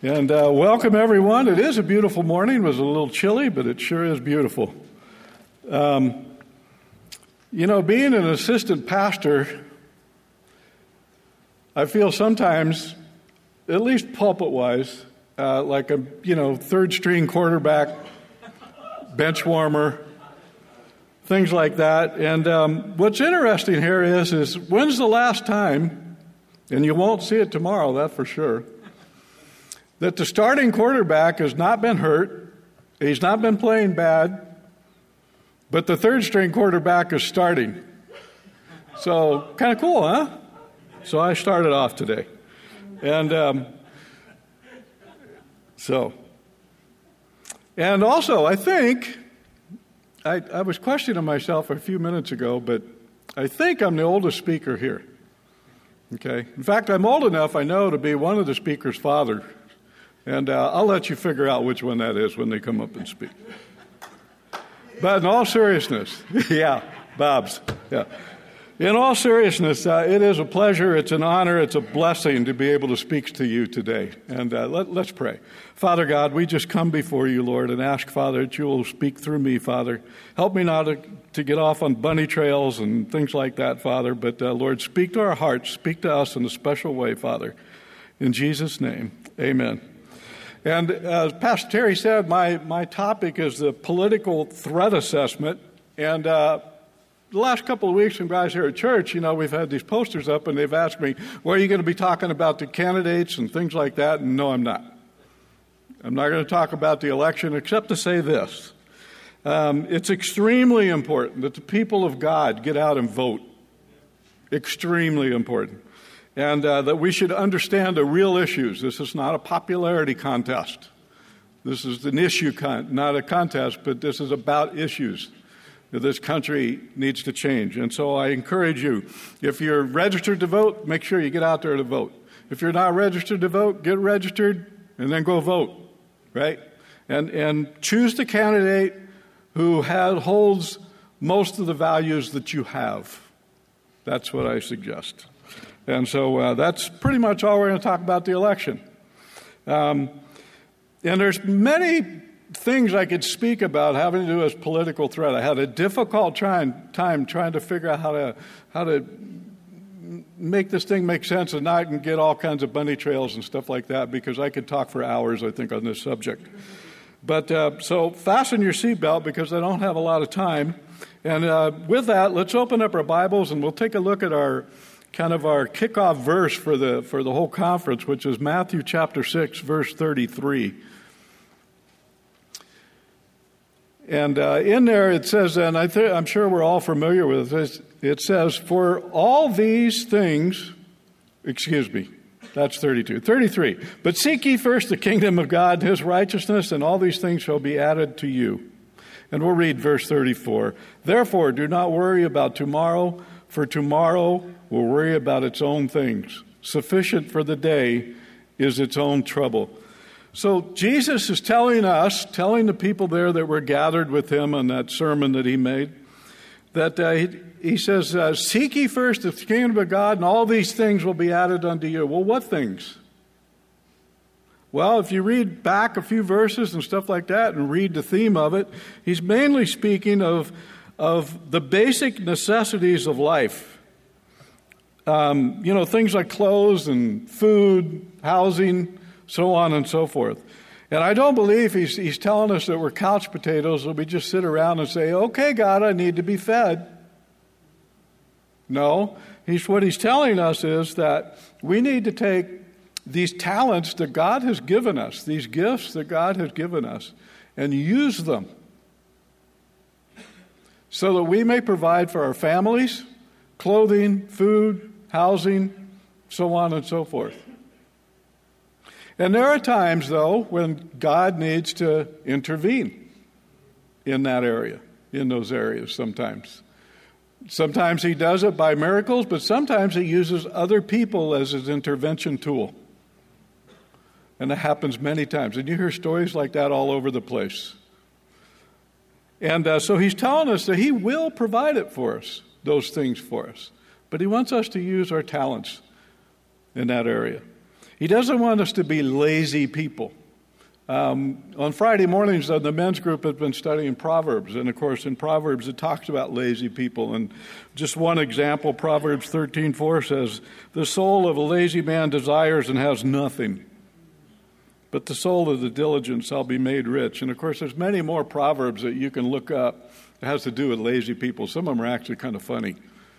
And welcome, everyone. It is a beautiful morning. It was a little chilly, but it sure is beautiful. Being an assistant pastor, I feel sometimes, at least pulpit-wise, like a, third-string quarterback, bench warmer, things like that. And what's interesting here is when's the last time, and you won't see it tomorrow, that's for sure, that the starting quarterback has not been hurt, he's not been playing bad, but the third-string quarterback is starting. So, kind of cool, huh? So I started off today. And and also, I think, I was questioning myself a few minutes ago, but I think I'm the oldest speaker here. Okay? In fact, I'm old enough, I know, to be one of the speaker's father. And I'll let you figure out which one that is when they come up and speak. But in all seriousness, yeah, Bob's, yeah. In all seriousness, it is a pleasure, it's an honor, it's a blessing to be able to speak to you today. And let's pray. Father God, we just come before you, Lord, and ask, Father, that you will speak through me, Father. Help me not to get off on bunny trails and things like that, Father. But, Lord, speak to our hearts, speak to us in a special way, Father. In Jesus' name, amen. And as Pastor Terry said, my topic is the political threat assessment. And the last couple of weeks, when guys here at church, we've had these posters up, and they've asked me, well, are you going to be talking about the candidates and things like that? And no, I'm not. I'm not going to talk about the election, except to say this. It's extremely important that the people of God get out and vote. Extremely important. And that we should understand the real issues. This is not a popularity contest. This is an issue, not a contest, but this is about issues that this country needs to change. And so I encourage you, if you're registered to vote, make sure you get out there to vote. If you're not registered to vote, get registered and then go vote, right? And choose the candidate who holds most of the values that you have. That's what I suggest. And so that's pretty much all we're going to talk about the election. And there's many things I could speak about having to do with political threat. I had a difficult time trying to figure out how to make this thing make sense and not get all kinds of bunny trails and stuff like that, because I could talk for hours, I think, on this subject. But so fasten your seatbelt, because I don't have a lot of time. And with that, let's open up our Bibles and we'll take a look at our kickoff verse for the whole conference, which is Matthew chapter 6, verse 33. And in there it says, and I'm sure we're all familiar with this, it says, for all these things, that's 32. 33. But seek ye first the kingdom of God, his righteousness, and all these things shall be added to you. And we'll read verse 34. Therefore, do not worry about tomorrow, for tomorrow will worry about its own things. Sufficient for the day is its own trouble. So Jesus is telling the people there that were gathered with him on that sermon that he made, that he says, seek ye first the kingdom of God, and all these things will be added unto you. Well, what things? Well, if you read back a few verses and stuff like that and read the theme of it, he's mainly speaking of the basic necessities of life. Things like clothes and food, housing, so on and so forth. And I don't believe he's telling us that we're couch potatoes, that we just sit around and say, okay, God, I need to be fed. No, what he's telling us is that we need to take these talents that God has given us, these gifts that God has given us, and use them so that we may provide for our families, clothing, food, housing, so on and so forth. And there are times, though, when God needs to intervene in that area, in those areas sometimes. Sometimes he does it by miracles, but sometimes he uses other people as his intervention tool. And it happens many times. And you hear stories like that all over the place. And so he's telling us that he will provide it for us, those things for us. But he wants us to use our talents in that area. He doesn't want us to be lazy people. On Friday mornings, the men's group has been studying Proverbs. And, of course, in Proverbs, it talks about lazy people. And just one example, Proverbs 13:4 says, "The soul of a lazy man desires and has nothing, but the soul of the diligent shall be made rich." And, of course, there's many more Proverbs that you can look up that has to do with lazy people. Some of them are actually kind of funny.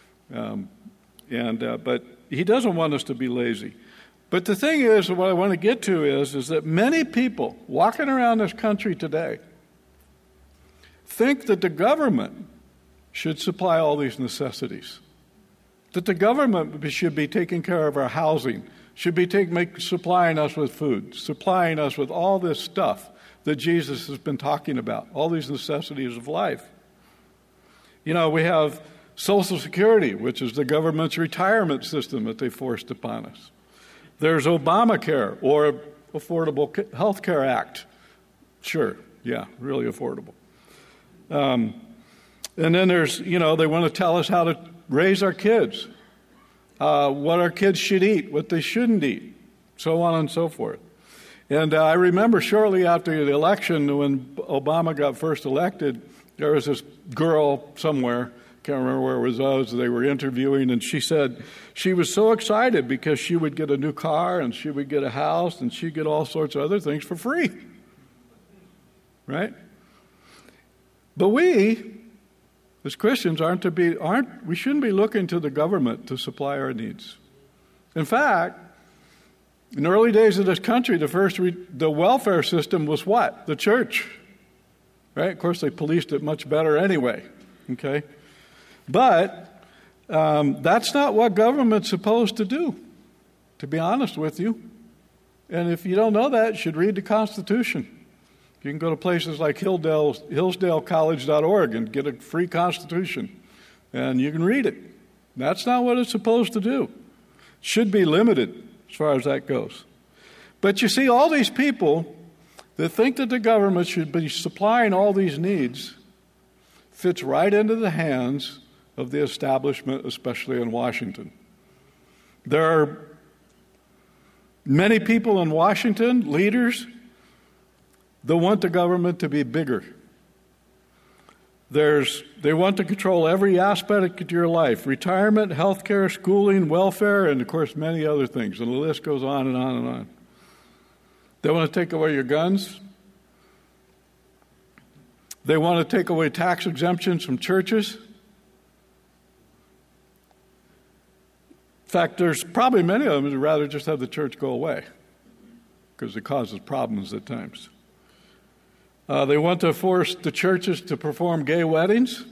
But he doesn't want us to be lazy. But the thing is, what I want to get to is that many people walking around this country today think that the government should supply all these necessities, that the government should be taking care of our housing, should be supplying us with food, supplying us with all this stuff that Jesus has been talking about, all these necessities of life. You know, we have Social Security, which is the government's retirement system that they forced upon us. There's Obamacare, or Affordable Health Care Act. Sure, yeah, really affordable. And then there's, they want to tell us how to raise our kids, what our kids should eat, what they shouldn't eat, so on and so forth. And I remember shortly after the election, when Obama got first elected, there was this girl somewhere, can't remember where it was, they were interviewing, and she said she was so excited because she would get a new car and she would get a house and she'd get all sorts of other things for free. Right? But we, as Christians, we shouldn't be looking to the government to supply our needs. In fact, in the early days of this country, the welfare system was what? The church. Right? Of course, they policed it much better anyway. Okay? But that's not what government's supposed to do, to be honest with you. And if you don't know that, you should read the Constitution. You can go to places like hillsdalecollege.org and get a free Constitution, and you can read it. That's not what it's supposed to do. It should be limited as far as that goes. But you see, all these people that think that the government should be supplying all these needs fits right into the hands of the establishment, especially in Washington. There are many people in Washington, leaders, that want the government to be bigger. They want to control every aspect of your life: retirement, health care, schooling, welfare, and, of course, many other things. And the list goes on and on and on. They want to take away your guns. They want to take away tax exemptions from churches. In fact, there's probably many of them who would rather just have the church go away because it causes problems at times. They want to force the churches to perform gay weddings.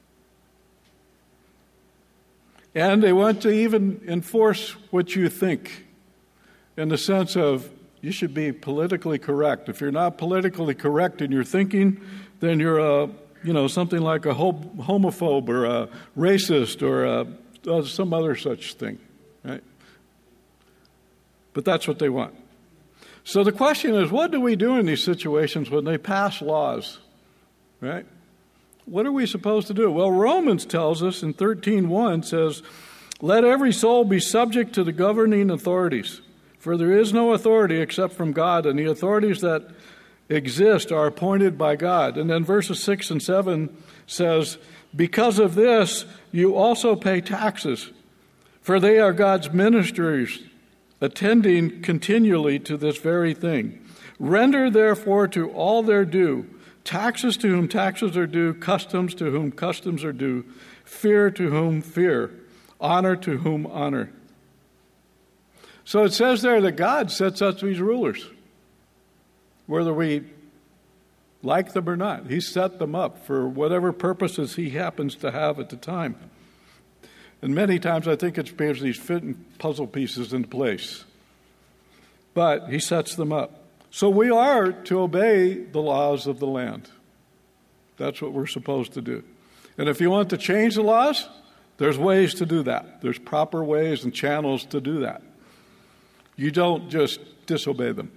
And they want to even enforce what you think, in the sense of you should be politically correct. If you're not politically correct in your thinking, then you're something like a homophobe or a racist or some other such thing, right? But that's what they want. So the question is, what do we do in these situations when they pass laws, right? What are we supposed to do? Well, Romans tells us in 13:1 says, "Let every soul be subject to the governing authorities, for there is no authority except from God, and the authorities that exist are appointed by God." And then verses 6 and 7 says, "Because of this, you also pay taxes, for they are God's ministers, attending continually to this very thing. Render therefore to all their due, taxes to whom taxes are due, customs to whom customs are due, fear to whom fear, honor to whom honor." So it says there that God sets up these rulers, whether we like them or not. He set them up for whatever purposes he happens to have at the time. And many times I think it's because he's fitting puzzle pieces into place. But he sets them up. So we are to obey the laws of the land. That's what we're supposed to do. And if you want to change the laws, there's ways to do that. There's proper ways and channels to do that. You don't just disobey them.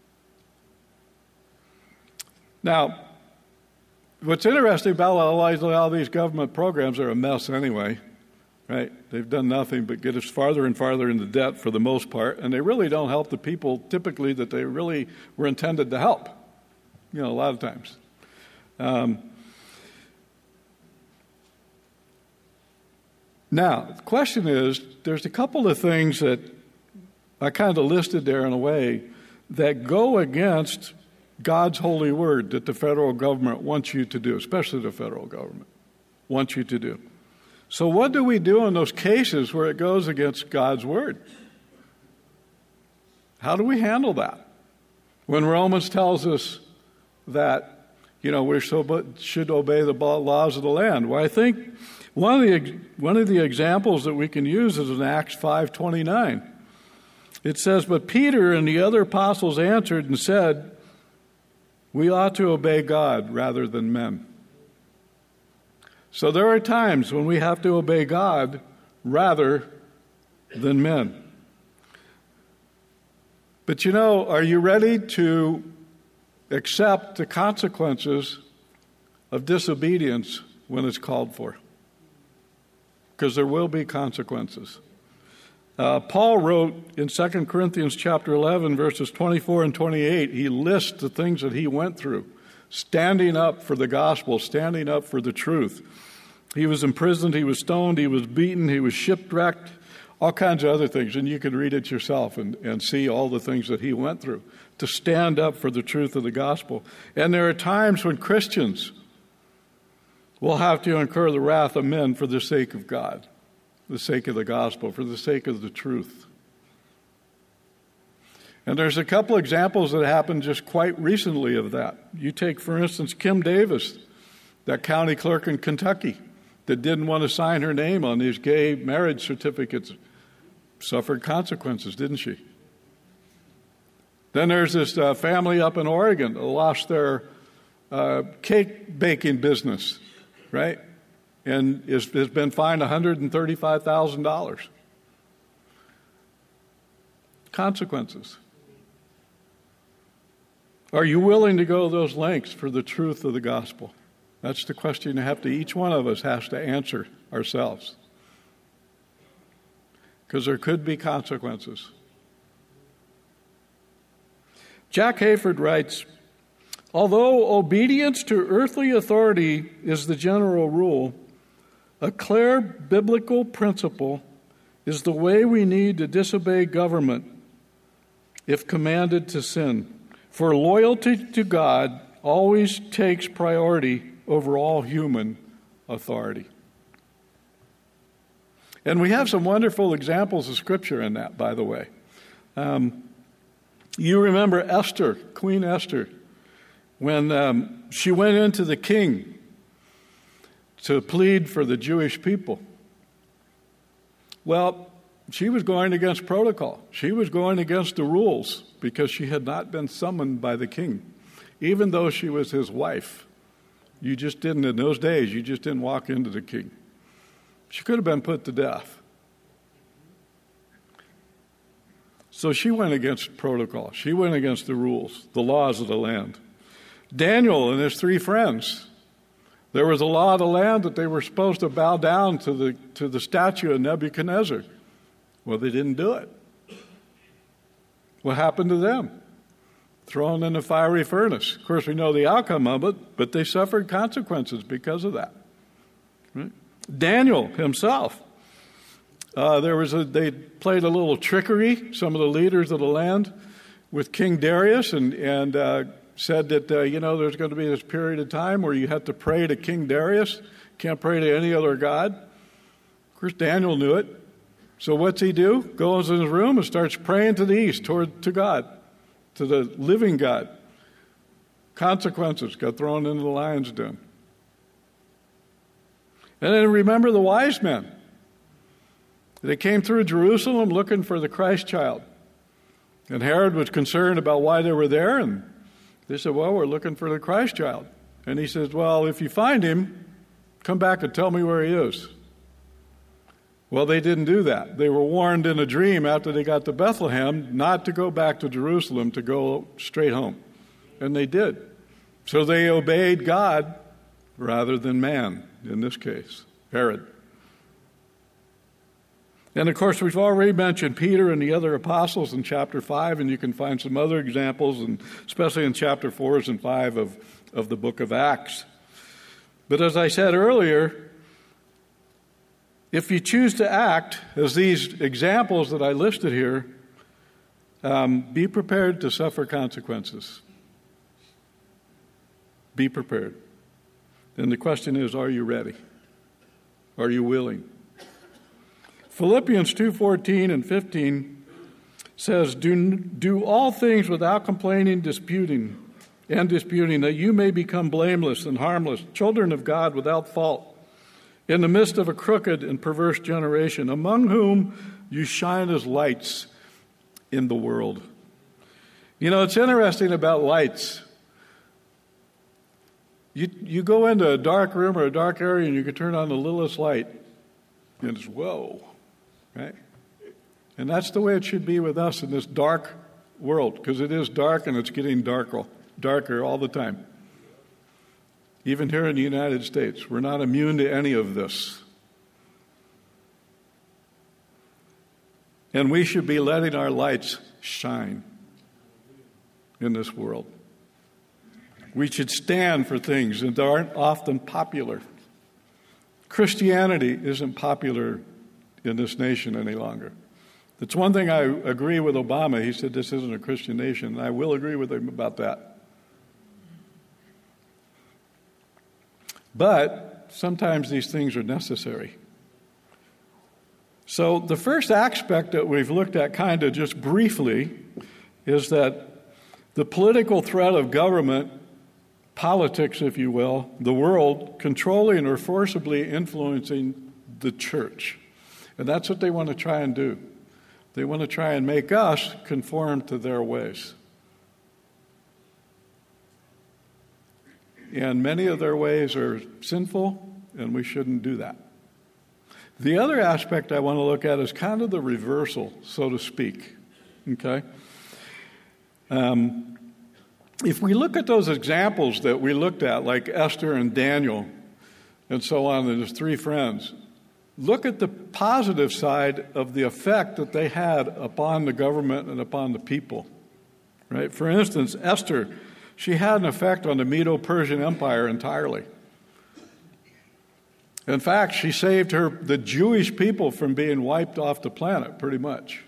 Now, what's interesting about all these government programs are a mess anyway. right? They've done nothing but get us farther and farther into debt for the most part, and they really don't help the people typically that they really were intended to help, a lot of times. Now, the question is, there's a couple of things that I kind of listed there in a way that go against God's holy word that the federal government wants you to do, especially the federal government wants you to do. So what do we do in those cases where it goes against God's word? How do we handle that? When Romans tells us that, we should obey the laws of the land. Well, I think one of the examples that we can use is in Acts 5:29. It says, "But Peter and the other apostles answered and said, 'We ought to obey God rather than men.'" So there are times when we have to obey God rather than men. But are you ready to accept the consequences of disobedience when it's called for? Because there will be consequences. Paul wrote in 2 Corinthians chapter 11, verses 24 and 28, he lists the things that he went through, standing up for the gospel, standing up for the truth. He was imprisoned, he was stoned, he was beaten, he was shipwrecked, all kinds of other things. And you can read it yourself and see all the things that he went through to stand up for the truth of the gospel. And there are times when Christians will have to incur the wrath of men for the sake of God, for the sake of the gospel, for the sake of the truth. And there's a couple examples that happened just quite recently of that. You take, for instance, Kim Davis, that county clerk in Kentucky that didn't want to sign her name on these gay marriage certificates, suffered consequences, didn't she? Then there's this family up in Oregon that lost their cake baking business, right? And has been fined $135,000. Consequences. Are you willing to go those lengths for the truth of the gospel? That's the question each one of us has to answer ourselves. Because there could be consequences. Jack Hayford writes, "Although obedience to earthly authority is the general rule, a clear biblical principle is the way we need to disobey government if commanded to sin. For loyalty to God always takes priority over all human authority." And we have some wonderful examples of Scripture in that, by the way. You remember Esther, Queen Esther, when she went into the king to plead for the Jewish people. Well, she was going against protocol. She was going against the rules because she had not been summoned by the king, even though she was his wife. You just didn't, in those days, you just didn't walk into the king. She could have been put to death. So she went against protocol. She went against the rules, the laws of the land. Daniel and his 3 friends, there was a law of the land that they were supposed to bow down to the statue of Nebuchadnezzar. Well, they didn't do it. What happened to them? Thrown in a fiery furnace. Of course, we know the outcome of it, but they suffered consequences because of that. Right? Daniel himself, they played a little trickery, some of the leaders of the land, with King Darius, and said that, there's going to be this period of time where you have to pray to King Darius, can't pray to any other god. Of course, Daniel knew it. So what's he do? Goes in his room and starts praying to the east, to God, to the living God. Consequences, got thrown into the lion's den. And then remember the wise men. They came through Jerusalem looking for the Christ child. And Herod was concerned about why they were there, and they said, well, we're looking for the Christ child. And he says, well, if you find him, come back and tell me where he is. Well, they didn't do that. They were warned in a dream after they got to Bethlehem not to go back to Jerusalem, to go straight home. And they did. So they obeyed God rather than man, in this case, Herod. And of course, we've already mentioned Peter and the other apostles in chapter 5, and you can find some other examples, and especially in chapter 4 and 5 of the book of Acts. But as I said earlier, if you choose to act as these examples that I listed here, be prepared to suffer consequences. Be prepared. And the question is, are you ready? Are you willing? Philippians 2:14 and 15 says, do all things without complaining, disputing, that you may become blameless and harmless, children of God without fault, in the midst of a crooked and perverse generation, among whom you shine as lights in the world. You know, it's interesting about lights. You go into a dark room or a dark area and you can turn on the littlest light, and it's whoa. Right? And that's the way it should be with us in this dark world, because it is dark and it's getting darker all the time. Even here in the United States, we're not immune to any of this. And we should be letting our lights shine in this world. We should stand for things that aren't often popular. Christianity isn't popular in this nation any longer. It's one thing I agree with Obama. He said this isn't a Christian nation, and I will agree with him about that. But sometimes these things are necessary. So the first aspect that we've looked at kind of just briefly is that the political threat of government, politics, if you will, the world, controlling or forcibly influencing the church. And that's what they want to try and do. They want to try and make us conform to their ways. And many of their ways are sinful, and we shouldn't do that. The other aspect I want to look at is kind of the reversal, so to speak. Okay? If we look at those examples that we looked at, like Esther and Daniel and so on, and his three friends, look at the positive side of the effect that they had upon the government and upon the people. Right? For instance, Esther, she had an effect on the Medo-Persian Empire entirely. In fact, she saved the Jewish people from being wiped off the planet, pretty much.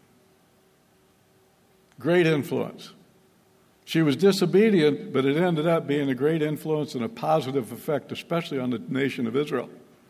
Great influence. She was disobedient, but it ended up being a great influence and a positive effect, especially on the nation of Israel.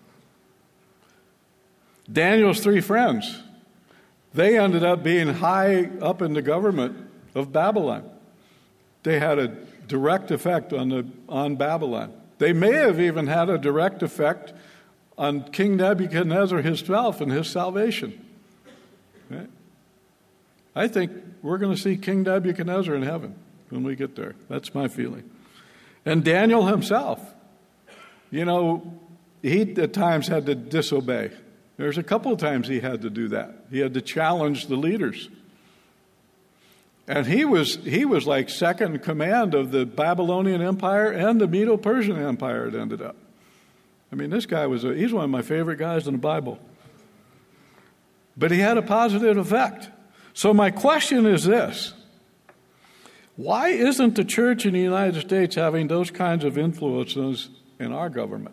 Daniel's three friends, they ended up being high up in the government of Babylon. They had a direct effect on Babylon. They may have even had a direct effect on King Nebuchadnezzar himself and his salvation. Right? I think we're going to see King Nebuchadnezzar in heaven when we get there. That's my feeling. And Daniel himself, he at times had to disobey. There's a couple of times he had to do that. He had to challenge the leaders. And he was like second in command of the Babylonian Empire and the Medo-Persian Empire, it ended up. I mean, this guy he's one of my favorite guys in the Bible. But he had a positive effect. So my question is this: why isn't the church in the United States having those kinds of influences in our government?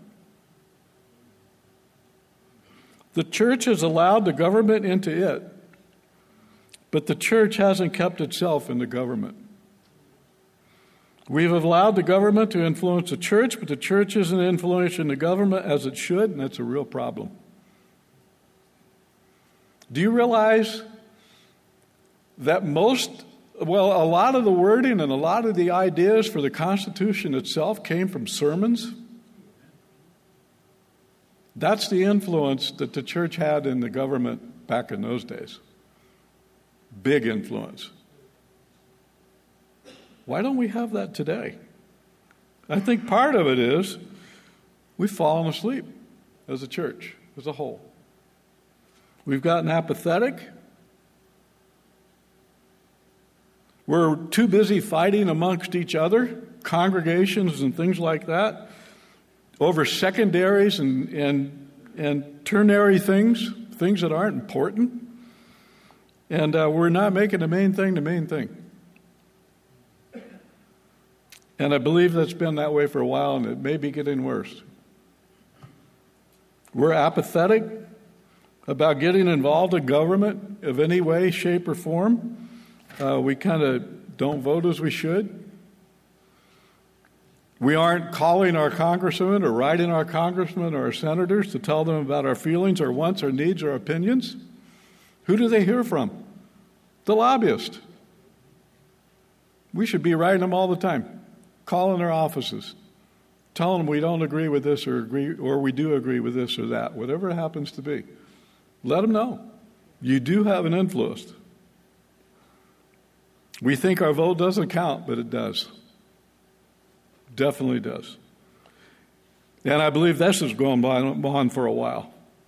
The church has allowed the government into it, but the church hasn't kept itself in the government. We've allowed the government to influence the church, but the church isn't influencing the government as it should, and that's a real problem. Do you realize that a lot of the wording and a lot of the ideas for the Constitution itself came from sermons? That's the influence that the church had in the government back in those days. Big influence. Why don't we have that today? I think part of it is we've fallen asleep as a church, as a whole. We've gotten apathetic. We're too busy fighting amongst each other, congregations and things like that, over secondaries and ternary things, things that aren't important. And we're not making the main thing the main thing. And I believe that's been that way for a while, and it may be getting worse. We're apathetic about getting involved in government of any way, shape, or form. We kind of don't vote as we should. We aren't calling our congressmen or writing our congressmen or our senators to tell them about our feelings, our wants, our needs, our opinions. Who do they hear from? The lobbyist. We should be writing them all the time, calling their offices, telling them we don't agree with this or we do agree with this or that, whatever it happens to be. Let them know. You do have an influence. We think our vote doesn't count, but it does. Definitely does. And I believe this has gone on for a while.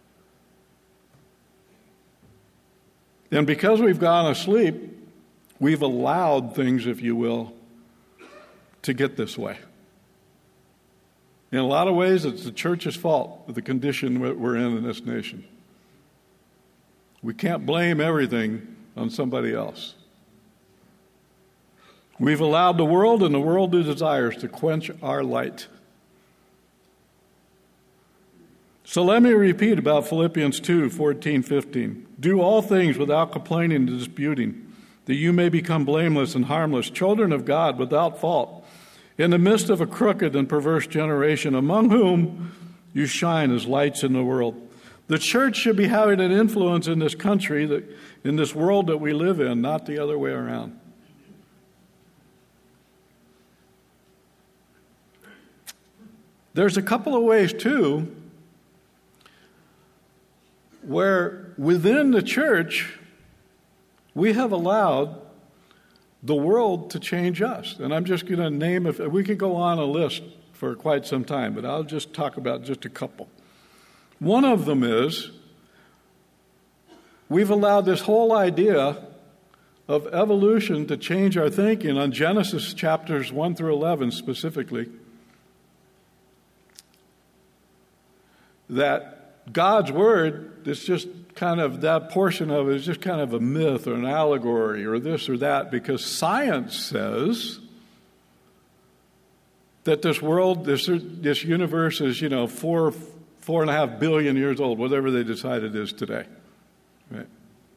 And because we've gone asleep, we've allowed things, if you will, to get this way. In a lot of ways, it's the church's fault, the condition we're in this nation. We can't blame everything on somebody else. We've allowed the world and the worldly desires to quench our light. So let me repeat about Philippians 2:14-15. Do all things without complaining and disputing, that you may become blameless and harmless, children of God without fault, in the midst of a crooked and perverse generation, among whom you shine as lights in the world. The church should be having an influence in this country, in this world that we live in, not the other way around. There's a couple of ways, too, where within the church, we have allowed the world to change us. And I'm just going to name, we could go on a list for quite some time, but I'll just talk about just a couple. One of them is, we've allowed this whole idea of evolution to change our thinking on Genesis chapters 1 through 11 specifically. That God's Word, it's just kind of, that portion of it is just kind of a myth or an allegory or this or that, because science says that this world, this universe is, 4.5 billion years old, whatever they decide it is today. Right?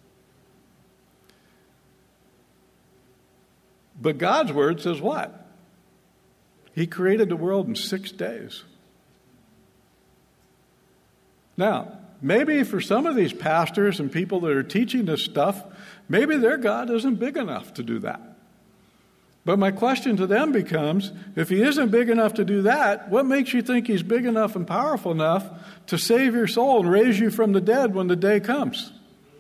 But God's Word says what? He created the world in 6 days. Now, maybe for some of these pastors and people that are teaching this stuff, maybe their God isn't big enough to do that. But my question to them becomes, if he isn't big enough to do that, what makes you think he's big enough and powerful enough to save your soul and raise you from the dead when the day comes?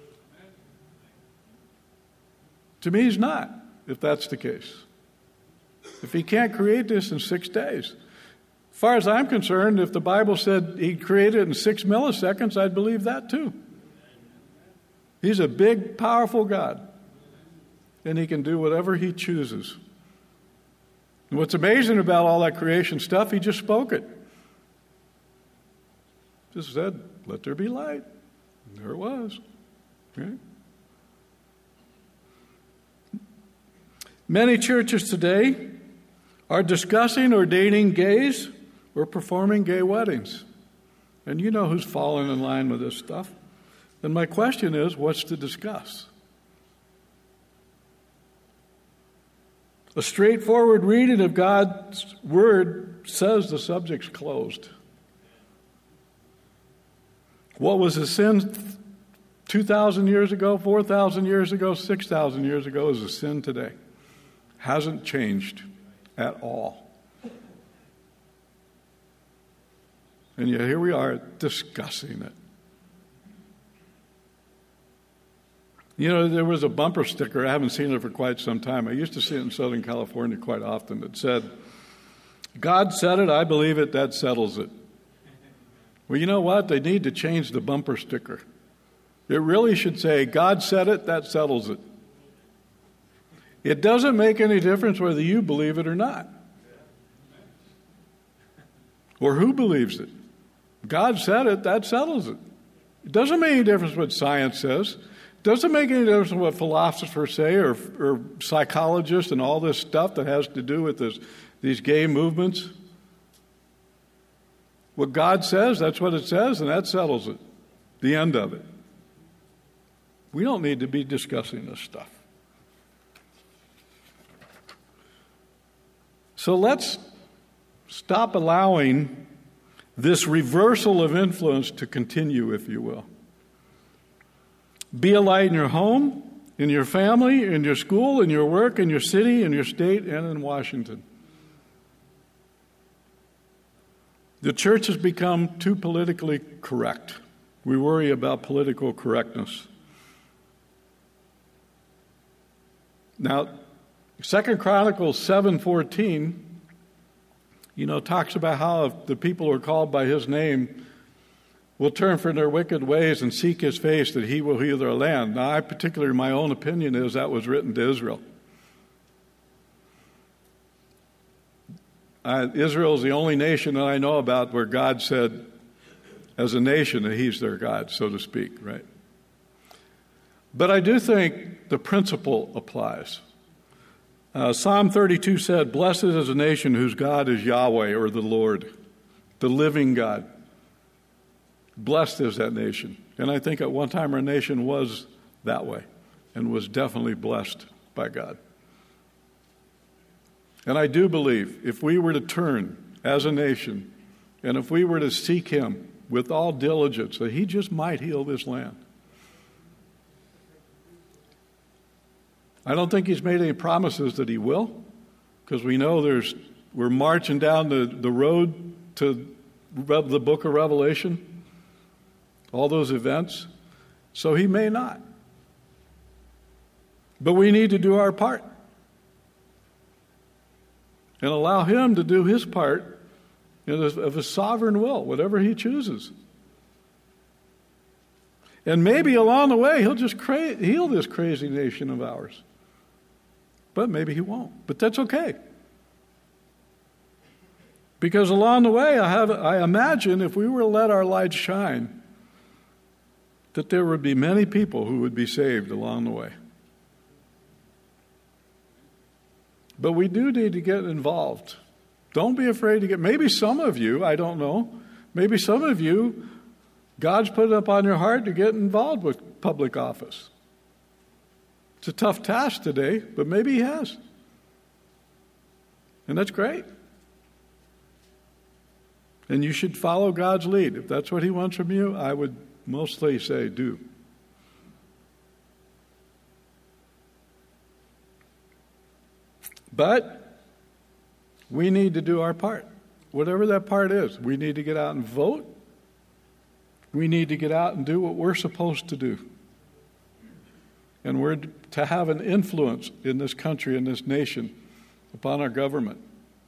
To me, he's not, if that's the case. If he can't create this in 6 days. As far as I'm concerned, if the Bible said he created it in 6 milliseconds, I'd believe that too. He's a big, powerful God. And he can do whatever he chooses. And what's amazing about all that creation stuff, he just spoke it. Just said, let there be light. And there it was. Right? Many churches today are discussing or dating gays or performing gay weddings. And you know who's falling in line with this stuff. And my question is, what's to discuss? A straightforward reading of God's Word says the subject's closed. What was a sin 2,000 years ago, 4,000 years ago, 6,000 years ago is a sin today. Hasn't changed at all. And yet here we are discussing it. There was a bumper sticker, I haven't seen it for quite some time. I used to see it in Southern California quite often. It said, God said it, I believe it, that settles it. Well, you know what? They need to change the bumper sticker. It really should say, God said it, that settles it. It doesn't make any difference whether you believe it or not. Or who believes it. God said it, that settles it. It doesn't make any difference what science says. It doesn't make any difference what philosophers say or psychologists and all this stuff that has to do with these gay movements. What God says, that's what it says, and that settles it. The end of it. We don't need to be discussing this stuff. So let's stop allowing this reversal of influence to continue, if you will. Be a light in your home, in your family, in your school, in your work, in your city, in your state, and in Washington. The church has become too politically correct. We worry about political correctness. Now, 2 Chronicles 7:14, talks about how if the people who are called by his name will turn from their wicked ways and seek his face, that he will heal their land. Now, my own opinion is that was written to Israel. Israel is the only nation that I know about where God said, as a nation, that he's their God, so to speak, right? But I do think the principle applies. Psalm 32 said, "Blessed is a nation whose God is Yahweh," or the Lord, the living God. Blessed is that nation. And I think at one time our nation was that way and was definitely blessed by God. And I do believe if we were to turn as a nation and if we were to seek him with all diligence, that he just might heal this land. I don't think he's made any promises that he will, because we know we're marching down the road to the book of Revelation, all those events. So he may not. But we need to do our part and allow him to do his part of his sovereign will, whatever he chooses. And maybe along the way, he'll just heal this crazy nation of ours. But maybe he won't. But that's okay. Because along the way, I imagine if we were to let our light shine, that there would be many people who would be saved along the way. But we do need to get involved. Don't be afraid to maybe some of you, I don't know, maybe some of you, God's put it up on your heart to get involved with public office. It's a tough task today, but maybe he has. And that's great. And you should follow God's lead. If that's what he wants from you, I would mostly say do. But we need to do our part. Whatever that part is, we need to get out and vote. We need to get out and do what we're supposed to do. And we're to have an influence in this country, in this nation, upon our government.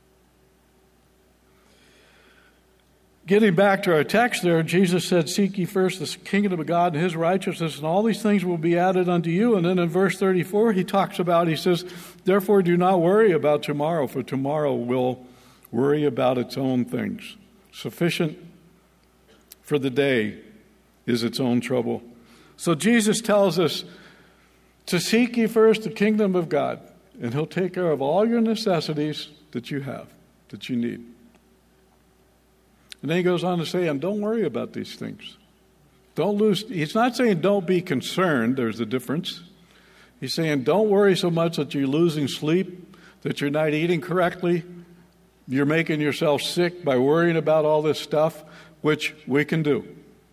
Getting back to our text there, Jesus said, "Seek ye first the kingdom of God and his righteousness, and all these things will be added unto you." And then in verse 34, he says, "Therefore do not worry about tomorrow, for tomorrow will worry about its own things. Sufficient for the day is its own trouble." So Jesus tells us to seek ye first the kingdom of God, and he'll take care of all your necessities that you have, that you need. And then he goes on to say, and don't worry about these things. He's not saying don't be concerned, there's a difference. He's saying don't worry so much that you're losing sleep, that you're not eating correctly, you're making yourself sick by worrying about all this stuff, which we can do.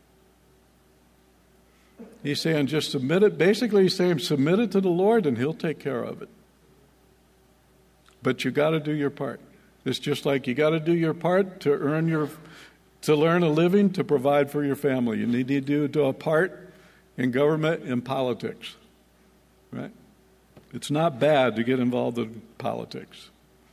He's saying just submit it. Basically, he's saying submit it to the Lord and he'll take care of it. But you got to do your part. It's just like you got to do your part to earn a living, to provide for your family. You need to do a part in government and politics, right? It's not bad to get involved in politics,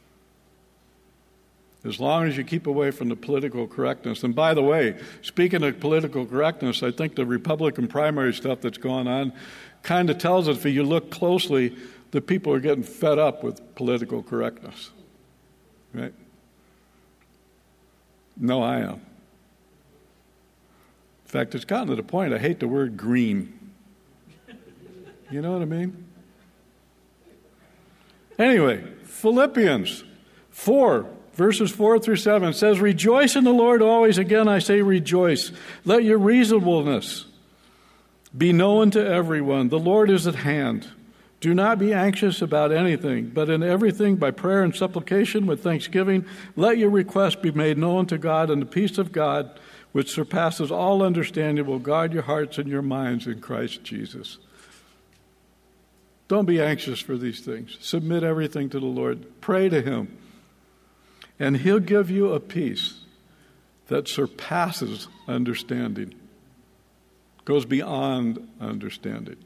as long as you keep away from the political correctness. And by the way, speaking of political correctness, I think the Republican primary stuff that's going on kind of tells us, if you look closely, that people are getting fed up with political correctness. Right? No, I am. fact, it's gotten to the point I hate the word green. You know what I mean? Anyway, Philippians 4, verses 4 through 7 says, "Rejoice in the Lord always. Again, I say rejoice. Let your reasonableness be known to everyone. The Lord is at hand. Do not be anxious about anything, but in everything by prayer and supplication with thanksgiving, let your requests be made known to God, and the peace of God, which surpasses all understanding, will guard your hearts and your minds in Christ Jesus." Don't be anxious for these things. Submit everything to the Lord. Pray to Him. And He'll give you a peace that surpasses understanding, goes beyond understanding.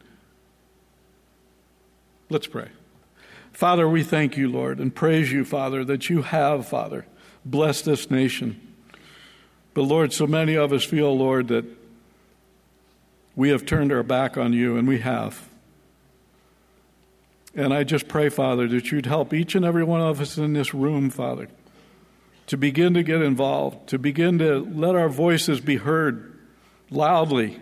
Let's pray. Father, we thank you, Lord, and praise you, Father, that you have, Father, blessed this nation. But, Lord, so many of us feel, Lord, that we have turned our back on you, and we have. And I just pray, Father, that you'd help each and every one of us in this room, Father, to begin to get involved, to begin to let our voices be heard loudly.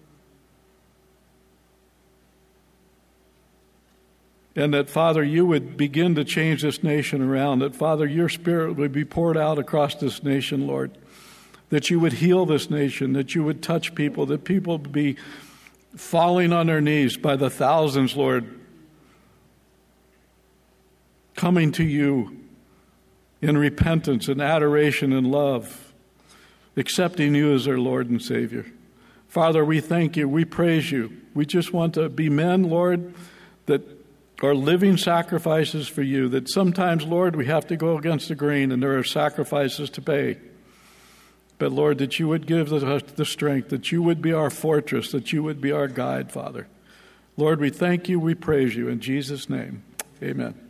And that, Father, you would begin to change this nation around, that, Father, your Spirit would be poured out across this nation, Lord, that you would heal this nation, that you would touch people, that people would be falling on their knees by the thousands, Lord, coming to you in repentance and adoration and love, accepting you as their Lord and Savior. Father, we thank you. We praise you. We just want to be men, Lord, that are living sacrifices for you, that sometimes, Lord, we have to go against the grain and there are sacrifices to pay. But, Lord, that you would give us the strength, that you would be our fortress, that you would be our guide, Father. Lord, we thank you. We praise you. In Jesus' name, amen.